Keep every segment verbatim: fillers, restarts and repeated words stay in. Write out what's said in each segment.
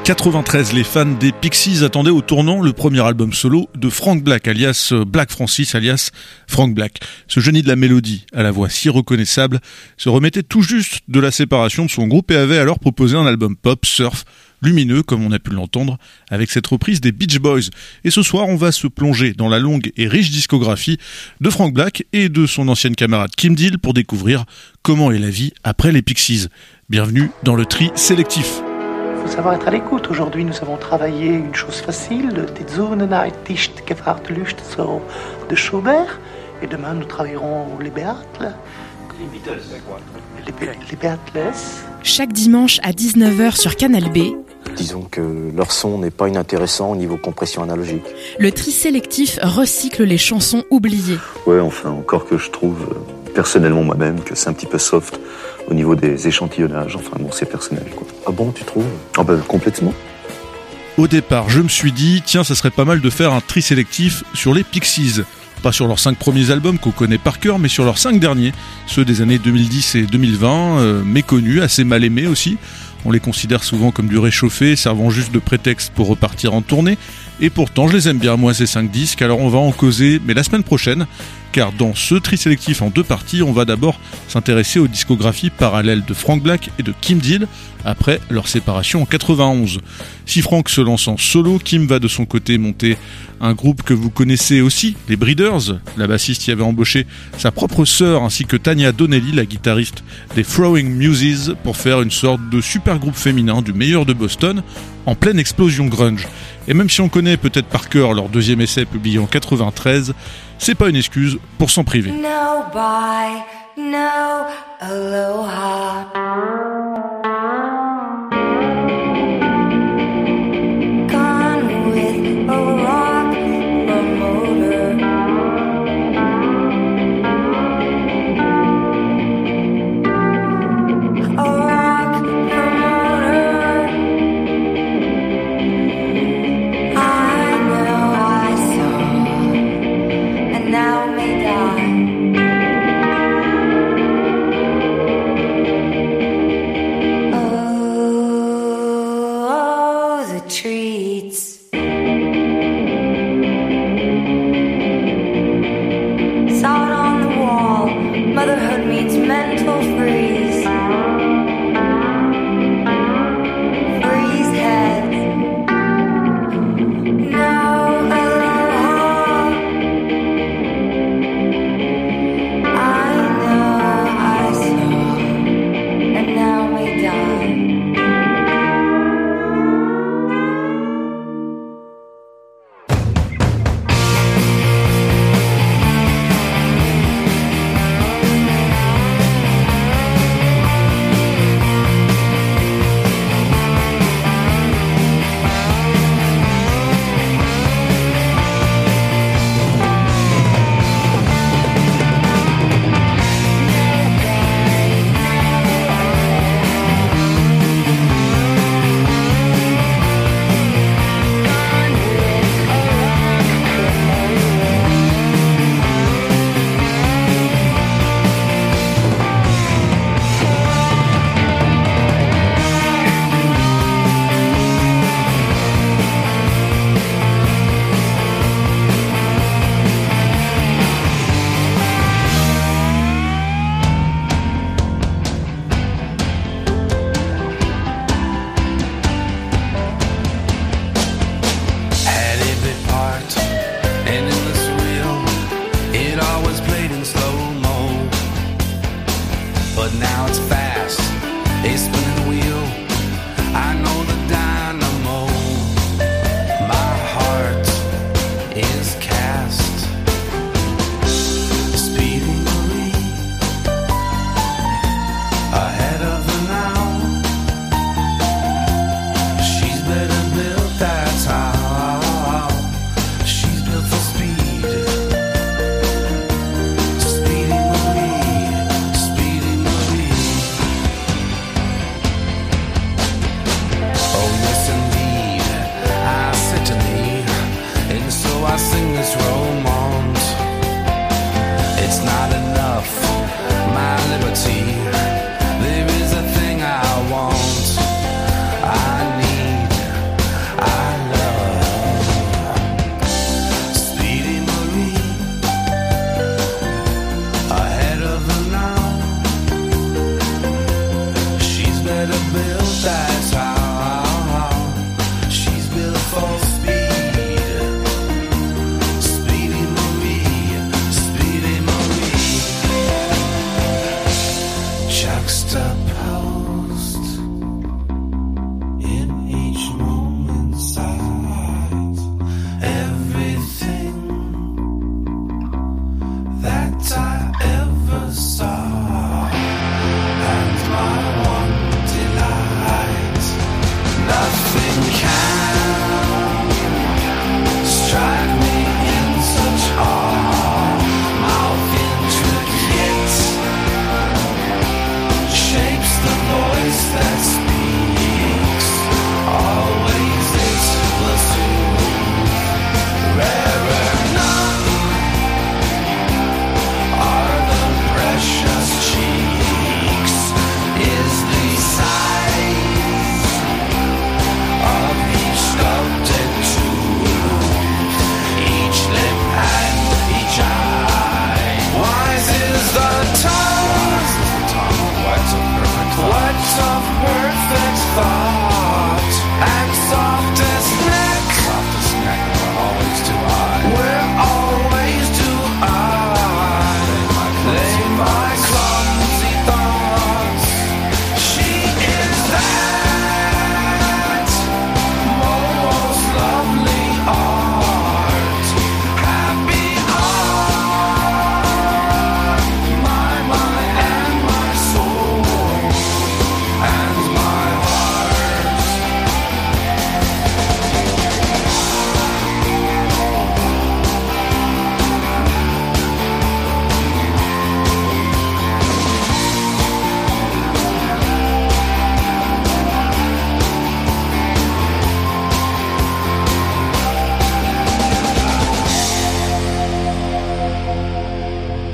quatre-vingt-treize, les fans des Pixies attendaient au tournant le premier album solo de Frank Black, alias Black Francis, alias Frank Black. Ce génie de la mélodie, à la voix si reconnaissable, se remettait tout juste de la séparation de son groupe et avait alors proposé un album pop, surf, lumineux, comme on a pu l'entendre, avec cette reprise des Beach Boys. Et ce soir, on va se plonger dans la longue et riche discographie de Frank Black et de son ancienne camarade Kim Deal pour découvrir comment est la vie après les Pixies. Bienvenue dans le tri sélectif. Il faut savoir être à l'écoute. Aujourd'hui, nous avons travaillé une chose facile, Die Sonnenheit ist gefragt Lust so de Schubert. Et demain, nous travaillerons les Beatles. Les Beatles, c'est quoi ? Les, Be- les Beatles. Chaque dimanche à dix-neuf heures sur Canal B. Disons que leur son n'est pas inintéressant au niveau compression analogique. Le tri sélectif recycle les chansons oubliées. Ouais, enfin, encore que je trouve, euh, personnellement moi-même, que c'est un petit peu soft au niveau des échantillonnages. Enfin, bon, c'est personnel, quoi. Ah bon, tu trouves ? Ah ben, complètement. Au départ, je me suis dit, tiens, ça serait pas mal de faire un tri sélectif sur les Pixies. Pas sur leurs cinq premiers albums qu'on connaît par cœur, mais sur leurs cinq derniers, ceux des années deux mille dix et deux mille vingt, euh, méconnus, assez mal aimés aussi. On les considère souvent comme du réchauffé, servant juste de prétexte pour repartir en tournée. Et pourtant, je les aime bien, moi, ces cinq disques, alors on va en causer, mais la semaine prochaine, car dans ce tri sélectif en deux parties, on va d'abord s'intéresser aux discographies parallèles de Frank Black et de Kim Deal, après leur séparation en quatre-vingt-onze. Si Frank se lance en solo, Kim va de son côté monter un groupe que vous connaissez aussi, les Breeders. La bassiste y avait embauché sa propre sœur ainsi que Tanya Donnelly, la guitariste des Throwing Muses, pour faire une sorte de super groupe féminin du meilleur de Boston, en pleine explosion grunge. Et même si on connaît peut-être par cœur leur deuxième essai publié en quatre-vingt-treize, c'est pas une excuse pour s'en priver. No bye, no aloha. Gone with a rock promoter. A rock promoter. I know I saw, and now may die. Oh, the treats. Saw it on the wall. Motherhood means mental freeze. Freeze heads. No aloha. I know I saw, and now may die.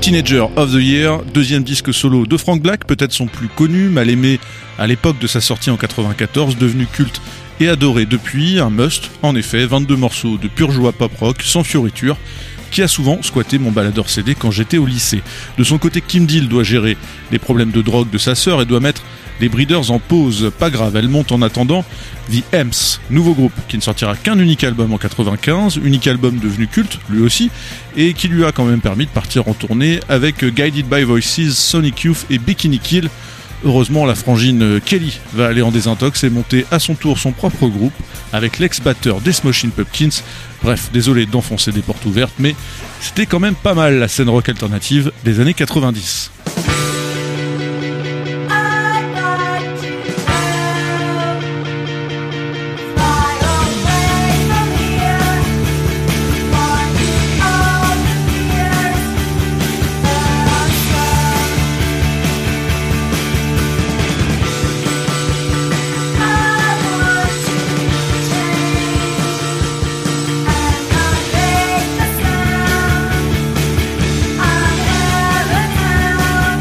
Teenager of the Year, deuxième disque solo de Frank Black, peut-être son plus connu, mal aimé à l'époque de sa sortie en quatre-vingt-quatorze, devenu culte et adoré depuis, un must, en effet, vingt-deux morceaux de pure joie pop-rock, sans fioriture, qui a souvent squatté mon baladeur C D quand j'étais au lycée. De son côté, Kim Deal doit gérer les problèmes de drogue de sa sœur et doit mettre les Breeders en pause. Pas grave, elle monte en attendant The Amps, nouveau groupe qui ne sortira qu'un unique album en quatre-vingt-quinze, unique album devenu culte, lui aussi, et qui lui a quand même permis de partir en tournée avec Guided by Voices, Sonic Youth et Bikini Kill. Heureusement, la frangine Kelly va aller en désintox et monter à son tour son propre groupe avec l'ex-batteur des Smashing Pumpkins. Bref, désolé d'enfoncer des portes ouvertes, mais c'était quand même pas mal la scène rock alternative des années quatre-vingt-dix. Now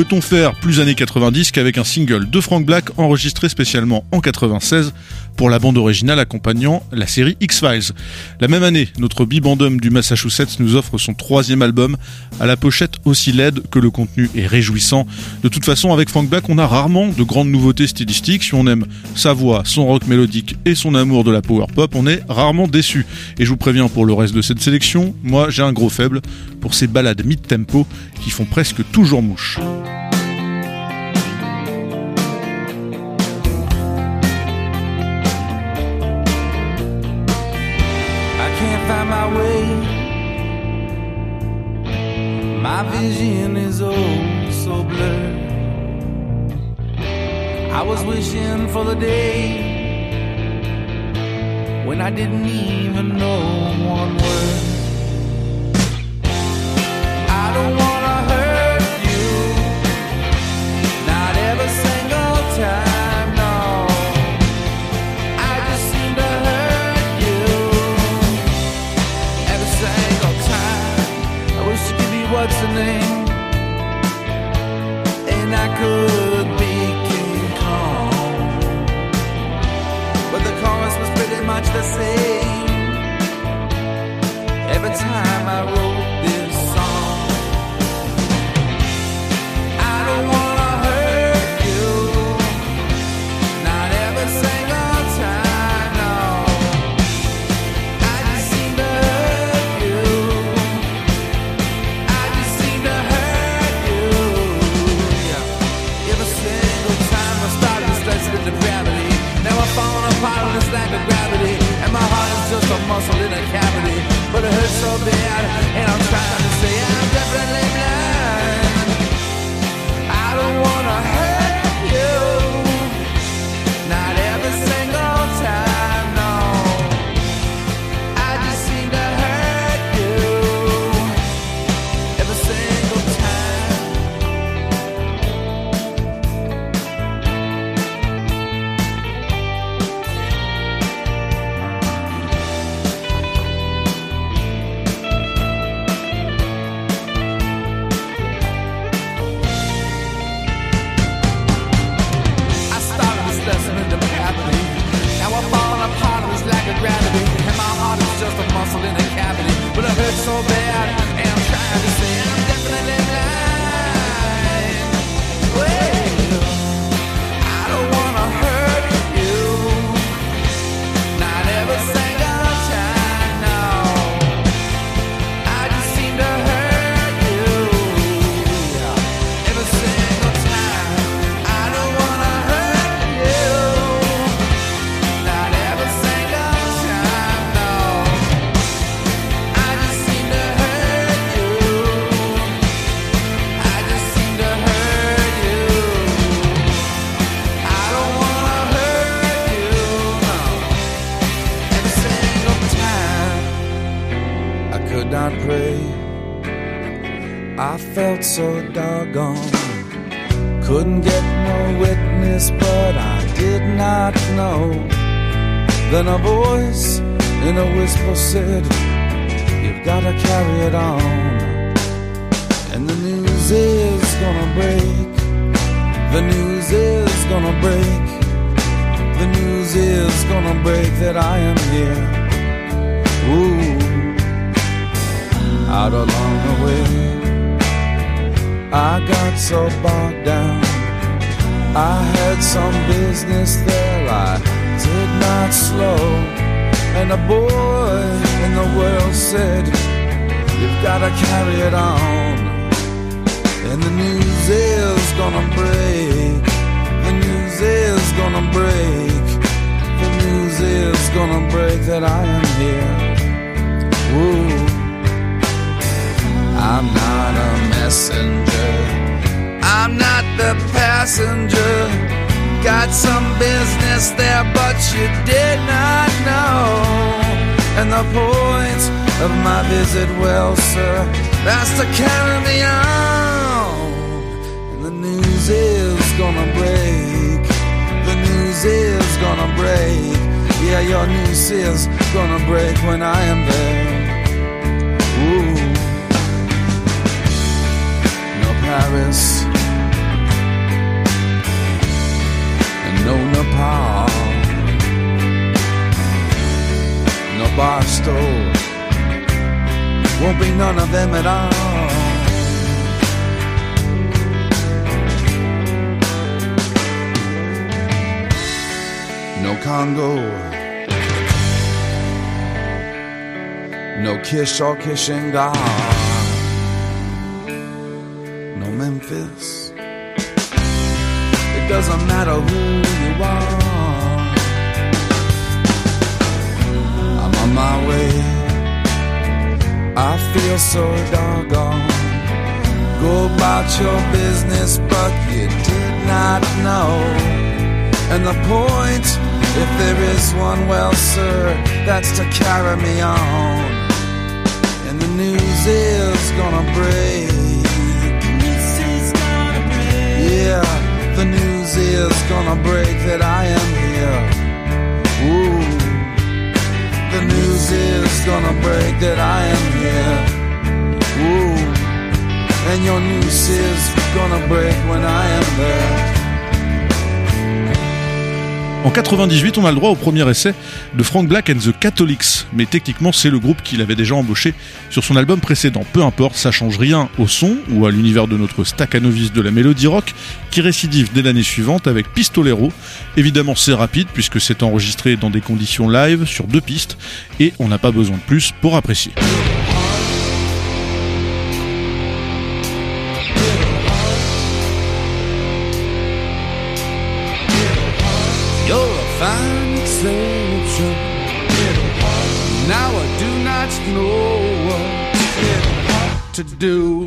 Peut-on faire plus années quatre-vingt-dix qu'avec un single de Frank Black enregistré spécialement en quatre-vingt-seize pour la bande originale accompagnant la série X-Files. La même année, notre bibendum du Massachusetts nous offre son troisième album, à la pochette aussi laide que le contenu est réjouissant. De toute façon, avec Frank Black, on a rarement de grandes nouveautés stylistiques. Si on aime sa voix, son rock mélodique et son amour de la power pop, on est rarement déçu. Et je vous préviens pour le reste de cette sélection, moi j'ai un gros faible pour ces ballades mid-tempo qui font presque toujours mouche. My vision is oh so blurred. I was wishing for the day when I didn't even know one word. I don't wanna hurt you, not every single time, no. I just seem to hurt you every single time. I wish you could be what's the name, and I could be King Kong, but the chorus was pretty much the same every time I wrote this song. I don't wanna hurt you, not every single time, no. I just seem to hurt you, I just seem to hurt you, yeah. Every single time I started to stretch with depravity, now I'm falling apart on this lack of gravity, and my heart is just a muscle in a cavity, but it hurts so bad, and I'm trying to say I'm definitely blind. I don't wanna hurt you, not every single time, no. I just seem to hurt you every single time. I started this lesson in depravity, now I'm falling apart on this lack of gravity, and my heart is just a muscle in a cavity, but it hurts so bad, and I'm trying to say I'm definitely blind. Well, I don't wanna hurt you, not every single time, no. I just seem to hurt you every single time. I don't wanna hurt you, not every single time, no. I just seem to hurt you, I just seem to hurt you. I don't wanna hurt you, no, every single time. I could not pray, I felt so doggone. Couldn't get no witness, but I did not know. Then a voice in a whisper said, you've gotta carry it on. And the news is gonna break, the news is gonna break, the news is gonna break that I am here. Ooh, out along the way, I got so bogged down. I had some business there, I did not slow. And a boy in the world said, you've gotta carry it on. And the news is gonna break, the news is gonna break, the news is gonna break that I am here. Ooh, I'm not a messenger, I'm not the passenger. Got some business there, but you did not know. And the point of my visit, well, sir, that's to carry me on. And the news is gonna break, the news is gonna break. Yeah, your news is gonna break when I am there. Ooh, no Paris, no Nepal, no Barstow, won't be none of them at all. No Congo, no Kish or Kishingar, no Memphis. It doesn't matter who you are. I'm on my way. I feel so doggone. Go about your business, but you did not know. And the point, if there is one, well, sir, that's to carry me on. And the news is gonna break. Yeah, the news is gonna break that I am here. Ooh, the news is gonna break that I am here. Ooh, and your news is gonna break when I am there. En quatre-vingt-dix-huit, on a le droit au premier essai de Frank Black and the Catholics, mais techniquement c'est le groupe qu'il avait déjà embauché sur son album précédent. Peu importe, ça change rien au son ou à l'univers de notre Staccanovis de la mélodie rock qui récidive dès l'année suivante avec Pistolero. Évidemment c'est rapide puisque c'est enregistré dans des conditions live sur deux pistes et on n'a pas besoin de plus pour apprécier. Fine exception. Now I do not know what to do.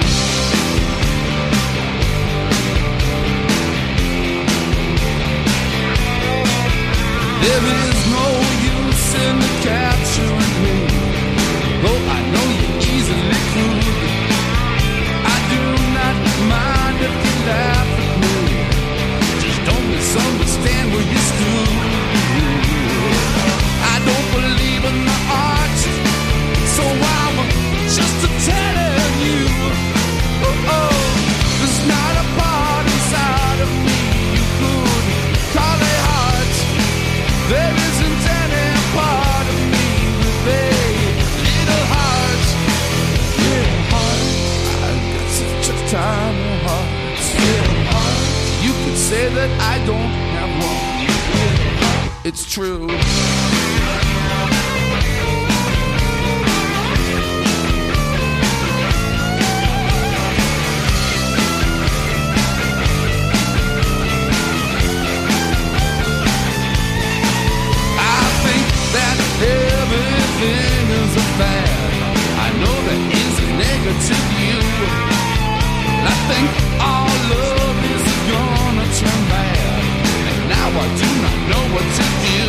There is no use in capturing me, though I know you easily could. I do not mind if you laugh at me, just don't misunderstand where you stood. I don't believe in the art, so I'm just a telling you. Oh, oh, there's not a part inside of me you could call a heart. There isn't any part of me with a little heart. Little heart, I've got such a tiny heart. Little heart, you could say that I don't have one. It's true. Everything is a fad. I know there is a negative you. I think all love is gonna turn bad, and now I do not know what to do.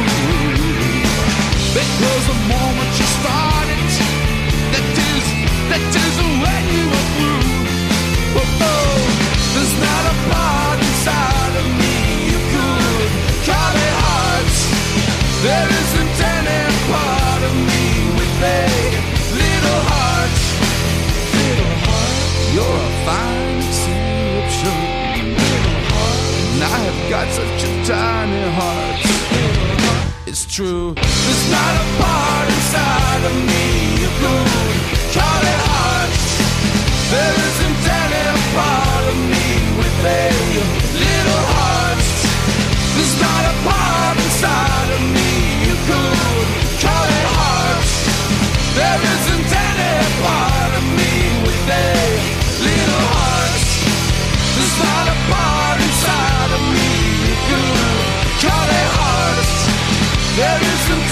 Because the moment you started, that is, that is when you were through. Oh, oh, there's not a part inside of me you could call it heart. There isn't any part of me with a little heart. Little heart, you're a fine exception. Little heart, and I have got such a tiny heart. Little heart, it's true. There's not a part inside of me you could call it heart. There isn't any part of me with a little heart. There's not a part inside of me you could call it heart. There isn't any part of me with a little heart. There's not a part inside of me you could call it heart. There isn't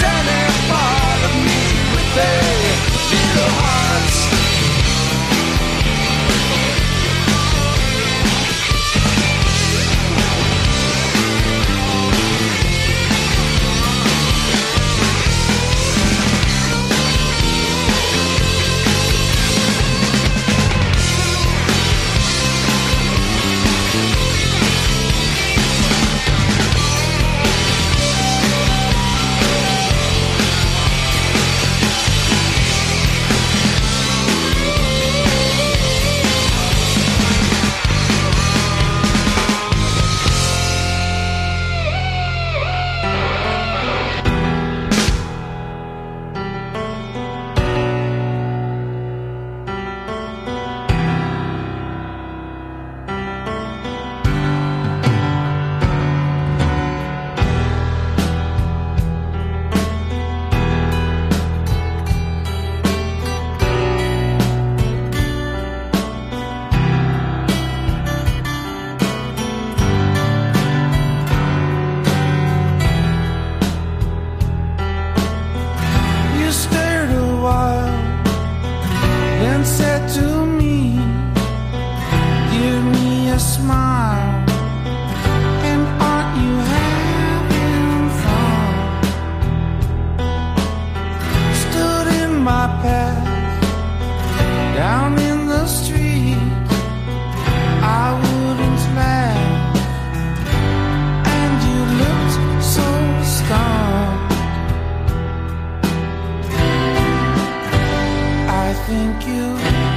like you.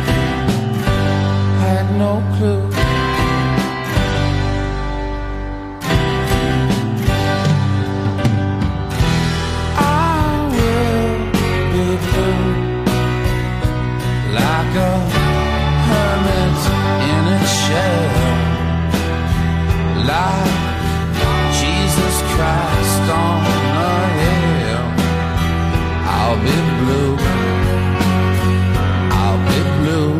Had no clue. I will be blue like a hermit in a shell, like Jesus Christ on a hill. I'll be blue, I'll be blue.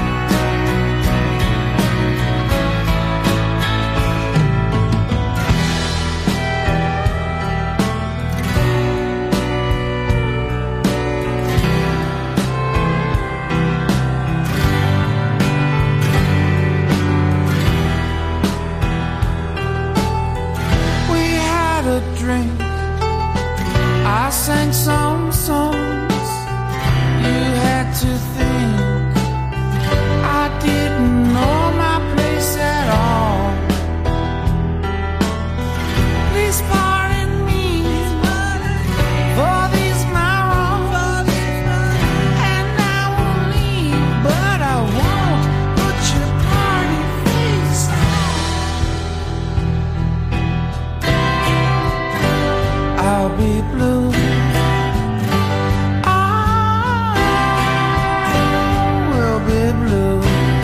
Drink. I sang some songs. You had to think I didn't know my place at all. Please pardon me for these my wrongs, and I will leave, but I won't put your party face on. I'll be blue. I will be blue.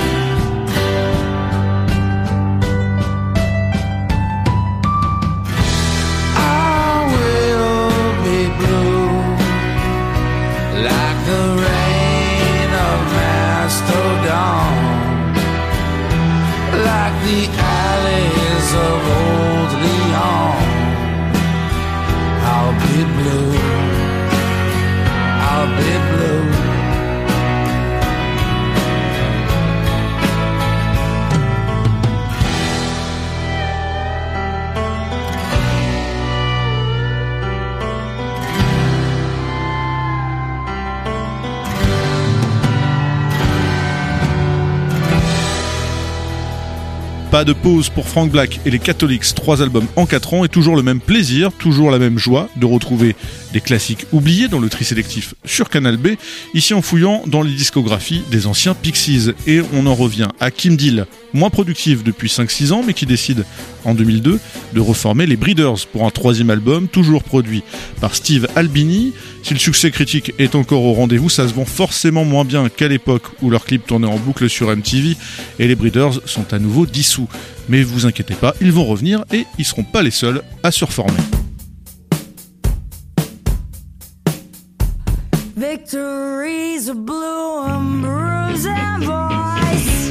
I will be blue, like the rain of Mastodon, like the alleys of old Leon. I'll be blue, I'll be blue. Pas de pause pour Frank Black et les Catholics, trois albums en quatre ans et toujours le même plaisir, toujours la même joie de retrouver des classiques oubliés dans le tri sélectif sur Canal B, ici en fouillant dans les discographies des anciens Pixies. Et on en revient à Kim Deal, moins productif depuis cinq six ans mais qui décide en deux mille deux de reformer les Breeders pour un troisième album, toujours produit par Steve Albini. Si le succès critique est encore au rendez-vous, ça se vend forcément moins bien qu'à l'époque où leurs clips tournaient en boucle sur M T V et les Breeders sont à nouveau dissous. Mais vous inquiétez pas, ils vont revenir et ils seront pas les seuls à se reformer. Victory's a blue and bruising voice.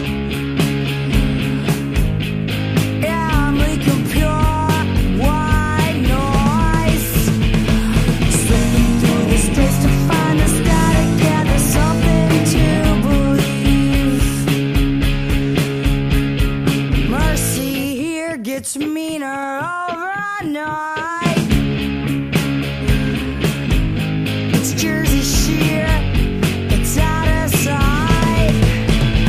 Yeah, I'm making pure white noise. Slipping through the streets to find the static. Yeah, there's something to believe. Mercy here gets meaner overnight. It's Jersey sheer, it's out of sight.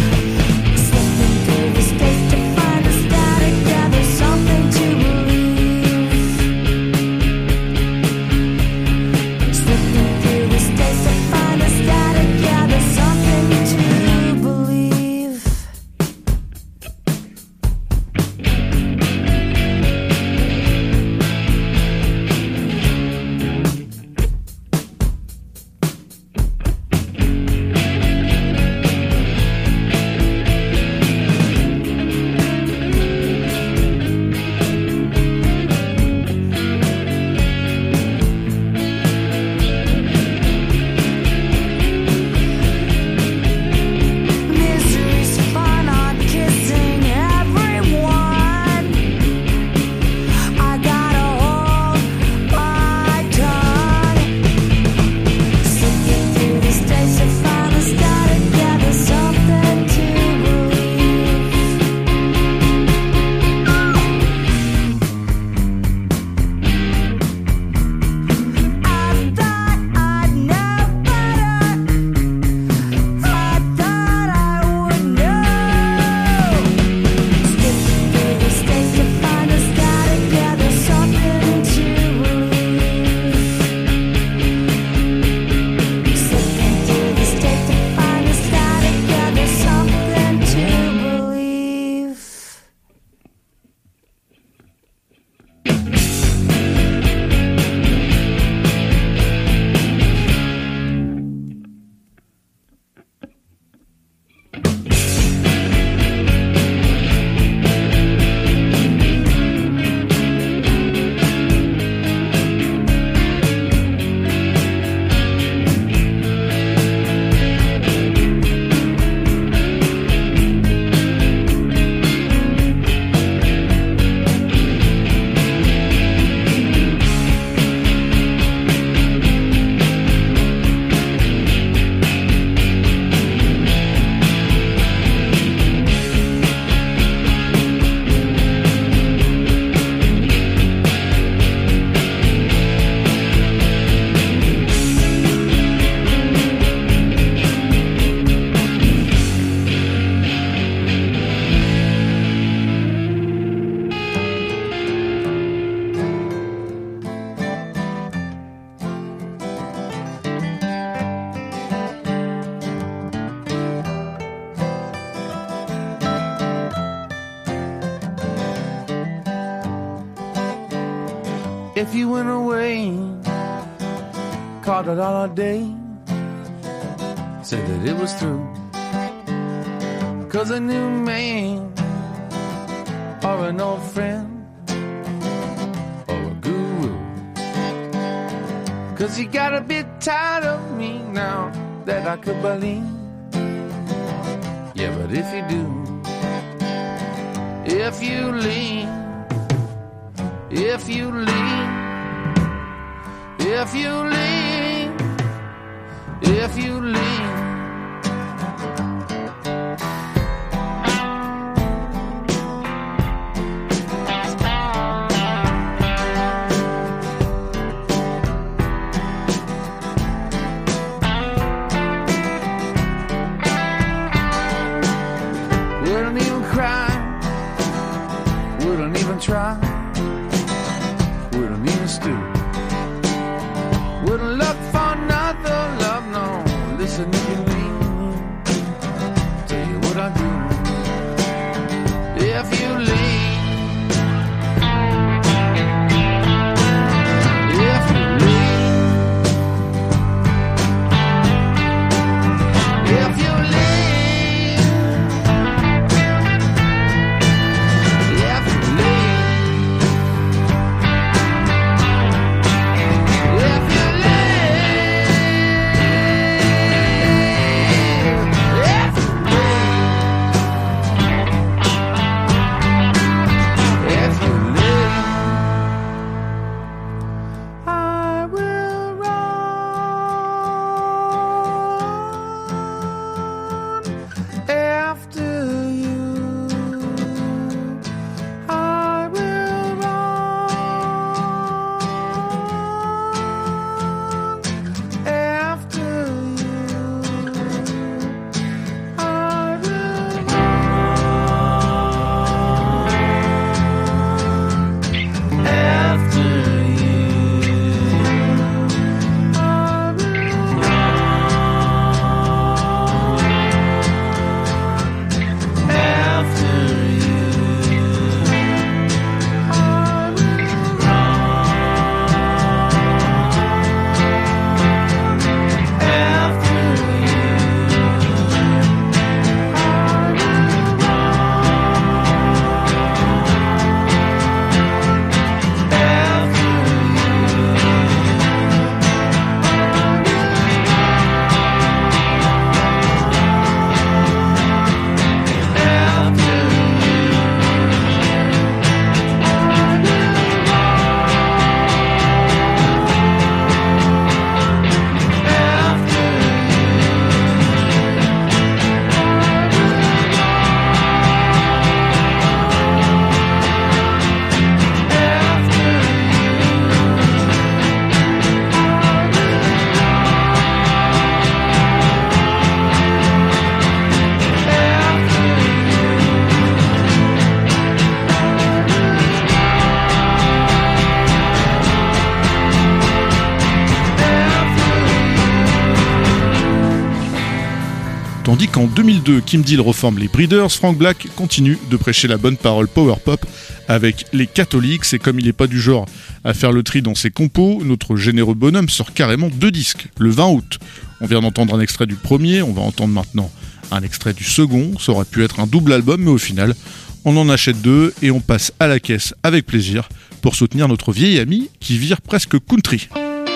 if you went away, called it all a day, said that it was through, 'cause a new man or an old friend or a guru, 'cause you got a bit tired of me now that I could believe. Yeah, but if you do, if you leave, if you leave, if you leave, if you leave, wouldn't even cry, wouldn't even try, wouldn't even stoop, wouldn't look for another love, no. Listen, if you leave, tell you what I do. If you leave, if you leave, if you leave, if you leave, if you If you live, I will run after you. I will run after you. I will after you. I will after you. I Tandis qu'en deux mille deux, Kim Deal reforme les Breeders, Frank Black continue de prêcher la bonne parole power pop avec les Catholics, et comme il n'est pas du genre à faire le tri dans ses compos, notre généreux bonhomme sort carrément deux disques, le vingt août. On vient d'entendre un extrait du premier, on va entendre maintenant un extrait du second, ça aurait pu être un double album, mais au final, on en achète deux et on passe à la caisse avec plaisir pour soutenir notre vieil ami qui vire presque country.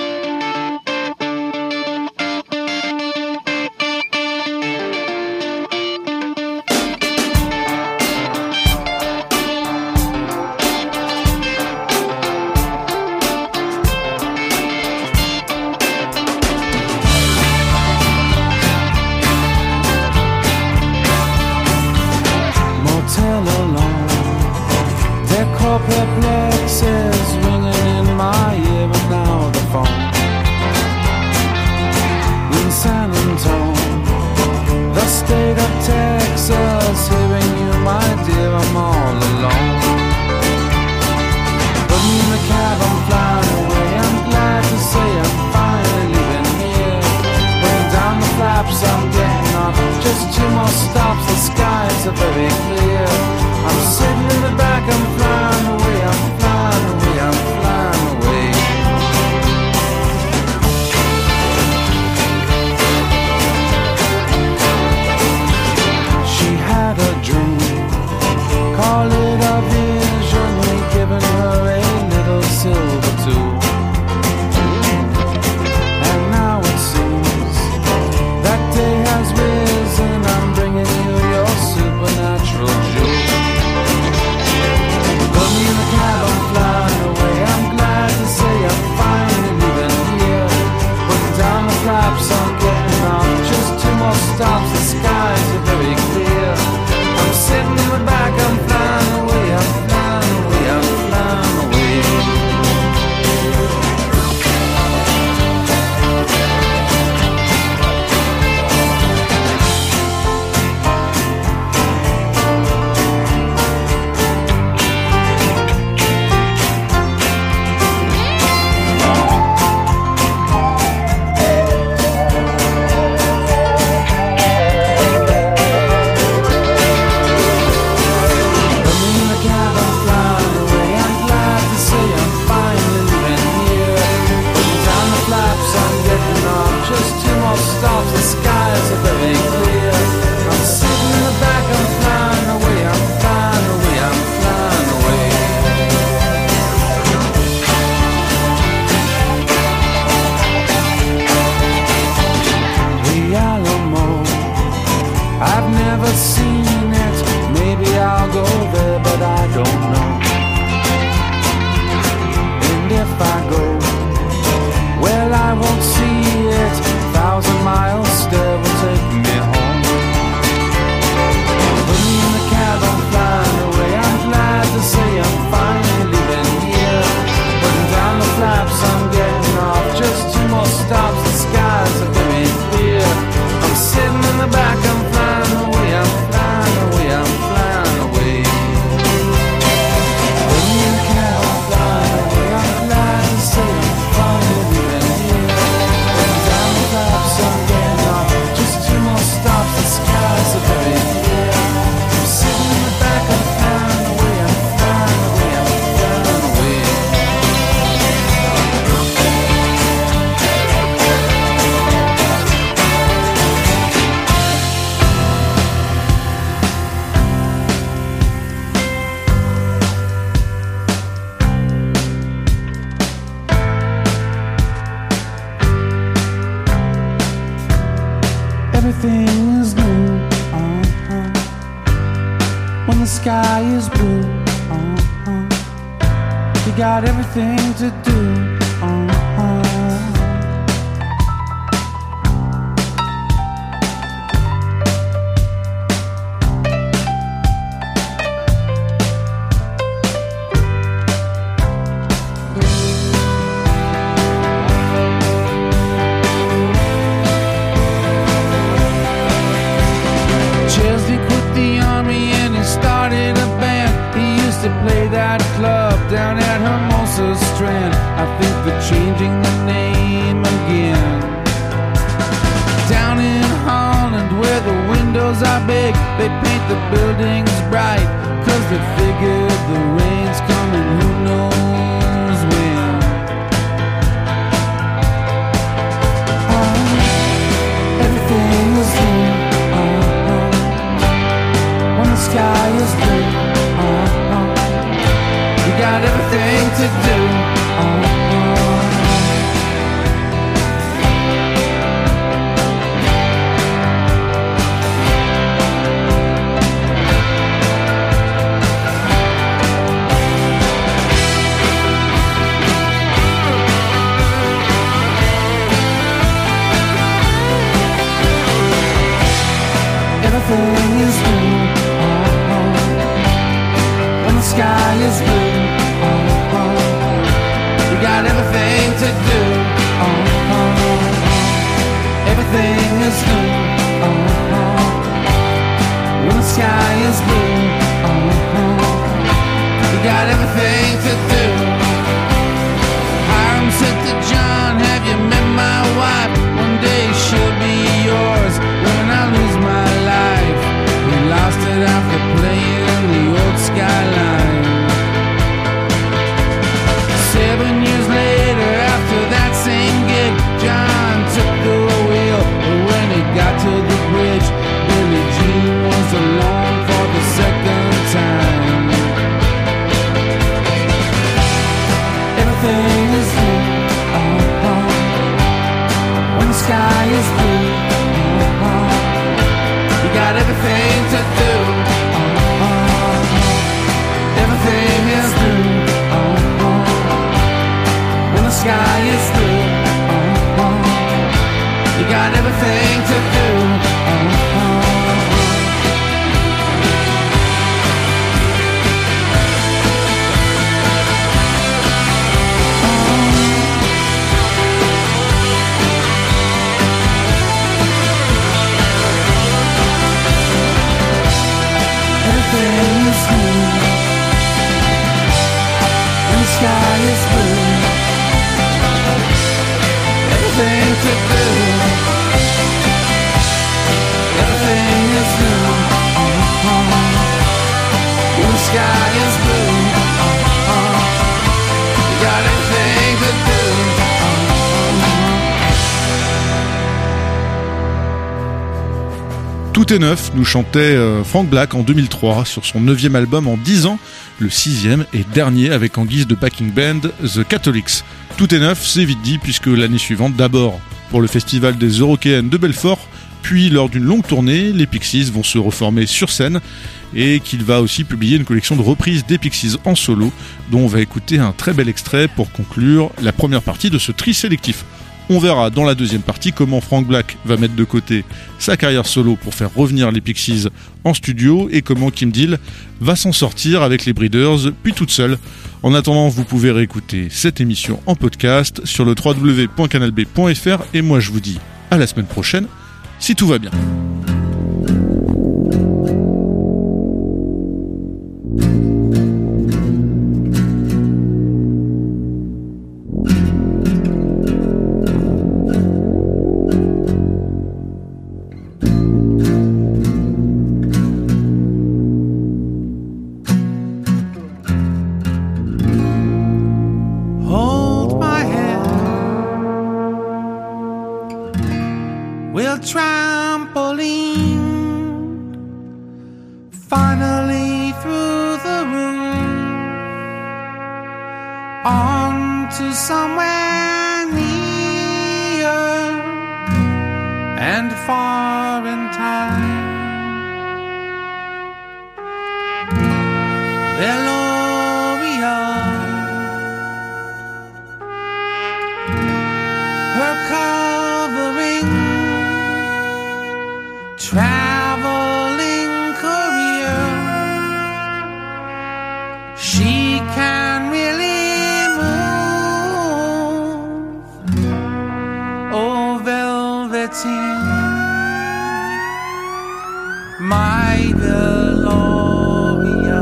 motel alone, their corporate plexus ringing in my ear, but now the phone in San Antonio, the state of Texas, hearing you, my dear, I'm all alone. But in the cab, I'm flying away, I'm glad to say I'm finally leaving here. Putting down the flaps, I'm getting off, just two more stops, the skies are very clear. I'm sitting in the back, I'm flying away, I'm flying away, I'm flying away. everything is new. Uh-huh. When the sky is blue, uh-huh. You got everything to do. Uh-huh. Chesley quit the army and he started a band. He used to play that club down at Hermosa Strand. I think they're changing the name again. Down in Holland where the windows are big, they paint the buildings bright, cause they figure the rain's coming, who knows when. Oh, everything is new. Uh-huh. When the sky is blue, uh-huh. You got everything to do. Uh-huh. Everything is new. Uh-huh. When the sky is blue, uh-huh. You got everything to do. Uh-huh. Everything is new. Uh-huh. When the sky is blue, uh-huh. You got everything to do. Hiram said to John, have you met my wife? One day she'll be yours when I lose my life. We lost it after playing the old Skyline. Seven years later, after that same gig, John took the wheel. But when he got to the bridge, Billie Jean was alone for the second time. Everything is new. Uh-huh. When the sky is blue, uh-huh. You got everything to do. Uh-huh. Everything is new. Uh-huh. When the sky is blue, uh-huh. You got everything to do. Uh-huh. Everything is new. When the sky is blue, everything to do. Everything is new. Uh-huh. When the sky is blue, uh-huh. You got everything to do. Uh-huh. Tout est neuf, nous chantait euh, Frank Black en deux mille trois sur son neuvième album en dix ans, le sixième et dernier avec en guise de backing band The Catholics. Tout est neuf, c'est vite dit puisque l'année suivante, d'abord pour le festival des Eurockéennes de Belfort, puis lors d'une longue tournée, les Pixies vont se reformer sur scène et qu'il va aussi publier une collection de reprises des Pixies en solo dont on va écouter un très bel extrait pour conclure la première partie de ce tri sélectif. On verra dans la deuxième partie comment Frank Black va mettre de côté sa carrière solo pour faire revenir les Pixies en studio et comment Kim Deal va s'en sortir avec les Breeders puis toute seule. En attendant, vous pouvez réécouter cette émission en podcast sur le w w w point canal b point f r et moi je vous dis à la semaine prochaine si tout va bien. Hold my hand. We'll trampoline finally through the room onto somewhere near and far in time. Veloria, her covering, traveling career, she can really move. Oh, velveteen, my Veloria,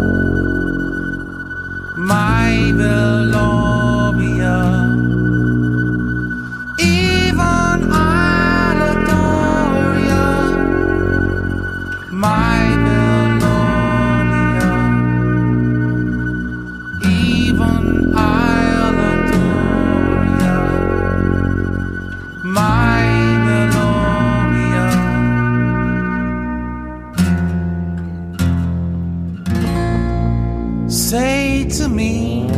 my Veloria, even I'll adore ya, my Veloria, even I'll adore ya, my Veloria. Say to me,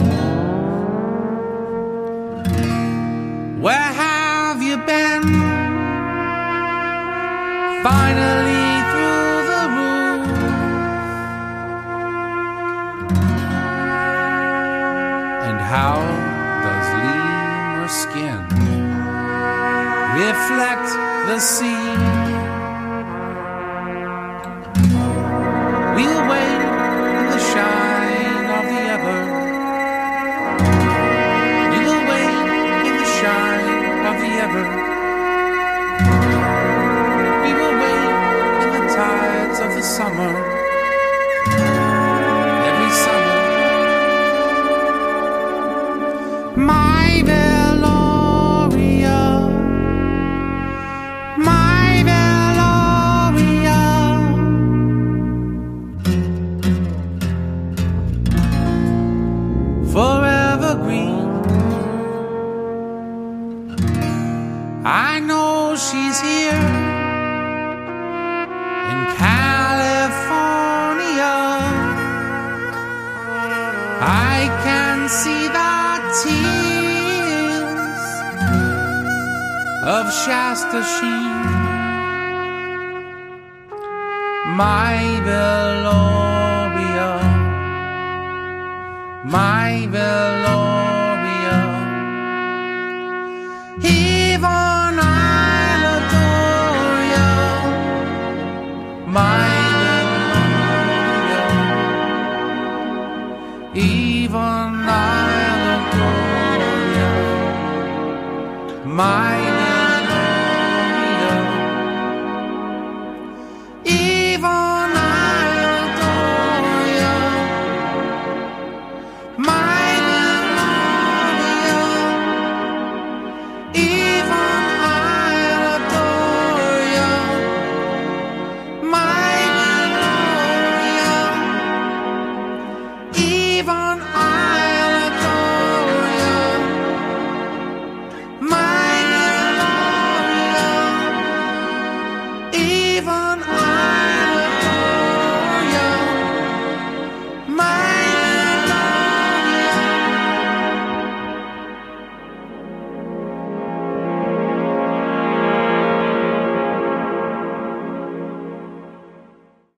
where have you been? Finally through the roof. And how does lemur skin reflect the sea? We'll wait in the shine of the ever. We will wait in the shine of the ever. We will wait in the tides of the summer. Every summer. My Veloria, my Veloria, forever green. I know she's here in California. I can see the tears of Shasta Sheen. My Veloria, my Veloria, even I'll adore ya, my Veloria, even I'll adore ya, my